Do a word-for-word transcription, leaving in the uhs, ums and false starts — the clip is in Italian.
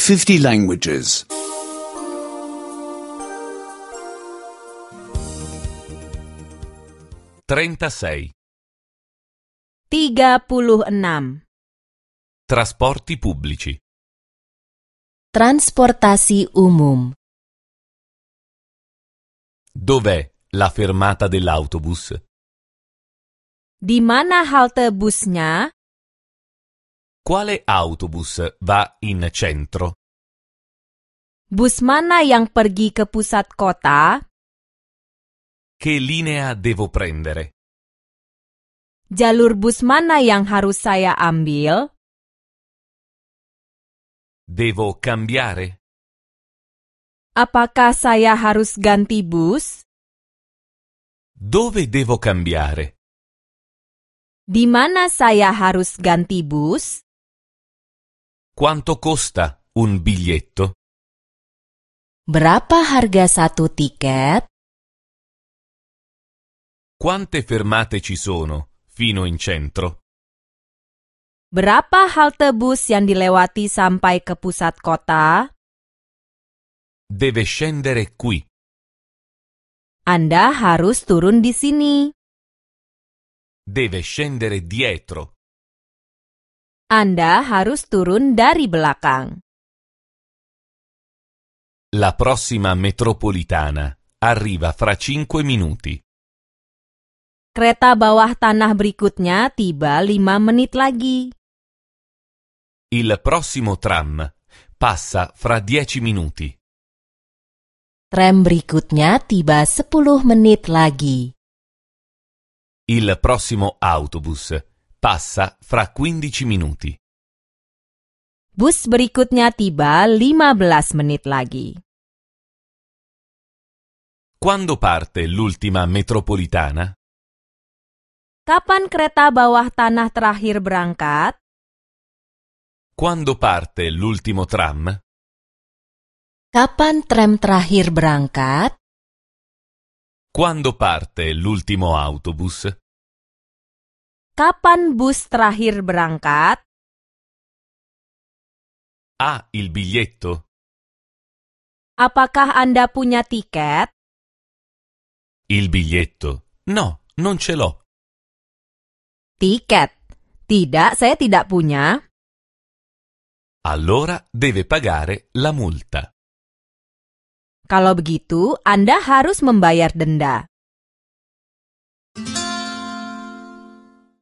fifty languages. trentasei. tiga puluh enam. Trasporti pubblici. Transportasi umum. Dov'è la fermata dell'autobus? Di mana halte busnya? Quale autobus va in centro? Bus mana yang pergi ke pusat kota? Che linea devo prendere? Jalur bus mana yang harus saya ambil? Devo cambiare? Apakah saya harus ganti bus? Dove devo cambiare? Di mana saya harus ganti bus? Quanto costa un biglietto? Berapa harga satu tiket? Quante fermate ci sono fino in centro? Berapa halte bus yang dilewati sampai ke pusat kota? Deve scendere qui. Anda harus turun di sini. Deve scendere dietro. Anda harus turun dari belakang. La prossima metropolitana arriva fra cinque minuti. Kereta bawah tanah berikutnya tiba lima menit lagi. Il prossimo tram passa fra dieci minuti. Tram berikutnya tiba sepuluh menit lagi. Il prossimo autobus passa fra quindici minuti. Bus berikutnya tiba lima belas menit lagi. Quando parte l'ultima metropolitana? Kapan kereta bawah tanah terakhir berangkat? Quando parte l'ultimo tram? Kapan tram terakhir berangkat? Quando parte l'ultimo autobus? Kapan bus terakhir berangkat? Ha il biglietto? Apakah Anda punya tiket? Il biglietto? No, non ce l'ho. Tiket. Tidak, saya tidak punya. Allora deve pagare la multa. Kalau begitu, Anda harus membayar denda.